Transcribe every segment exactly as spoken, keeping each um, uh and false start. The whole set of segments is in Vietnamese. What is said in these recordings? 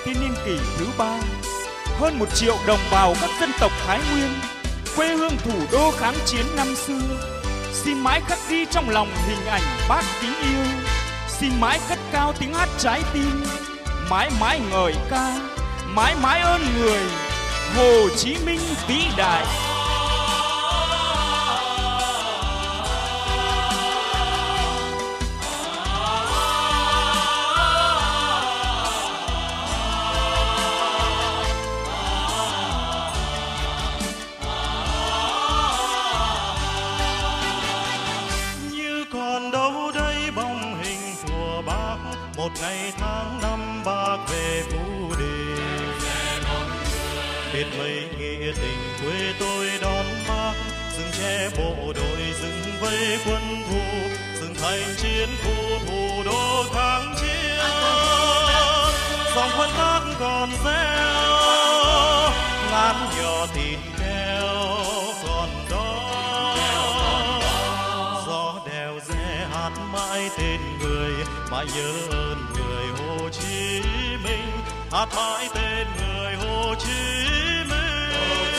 thiên niên kỷ thứ ba. Hơn một triệu đồng bào các dân tộc Thái Nguyên, quê hương thủ đô kháng chiến năm xưa, xin mãi khắc ghi trong lòng hình ảnh Bác kính yêu. Xin mãi cất cao tiếng hát trái tim, mãi mãi ngợi ca, mãi mãi ơn người Hồ Chí Minh vĩ đại. Một ngày tháng năm Bác về Phú Đề, biết mấy nghĩa tình quê tôi đón Bác. Dừng che bộ đội, dừng vây quân thù, dừng thành chiến khu thủ đô kháng chiến. Dòng quân Bác còn reo, ngán nhỏ thịt heo còn đó. Gió đèo rẽ hát mãi tên người, mãi nhớ ơn người Hồ Chí Minh, hát mãi tên người Hồ Chí Minh.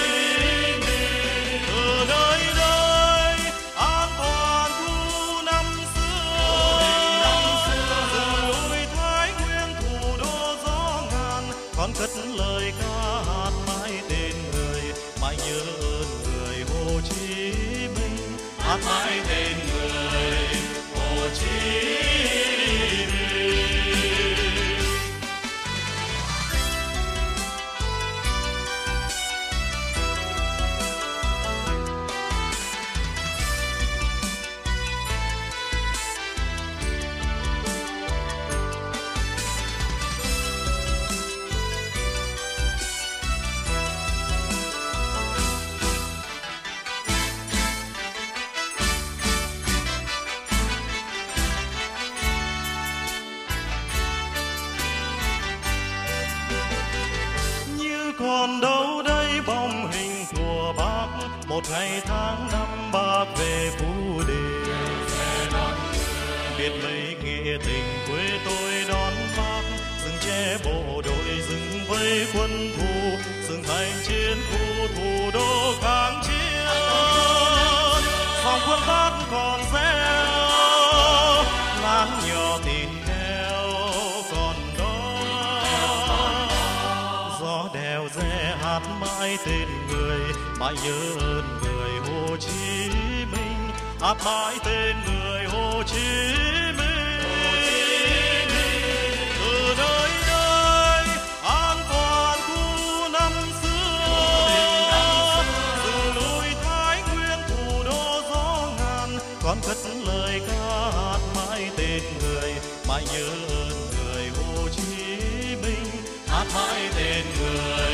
Từ nơi đây an toàn khu năm xưa, rừng núi Thái Nguyên thủ đô gió ngàn, con cất lời ca hát mãi tên người, mãi nhớ ơn người Hồ Chí Minh, hát mãi tên người Hồ Chí Minh. Còn đâu đây bóng hình của Bác, một ngày tháng năm Bác về Phú Đề. Biết mấy nghĩa tình quê tôi đón Bác, dừng che bộ đội, dừng vây quân thù, dừng thành chiến khu thủ đô kháng chiến. Dòng quân Bác còn reo, ngán nhỏ thịt heo còn đó. Gió đèo rẽ hát mãi tên người, mãi nhớ ơn người Hồ Chí Minh, hát mãi tên người Hồ Chí Minh. Từ nơi đây an toàn khu năm xưa, rừng núi Thái Nguyên thủ đô gió ngàn, con cất lời ca hát mãi tên người, mãi nhớ ơn người Hồ Chí Minh, hát mãi tên người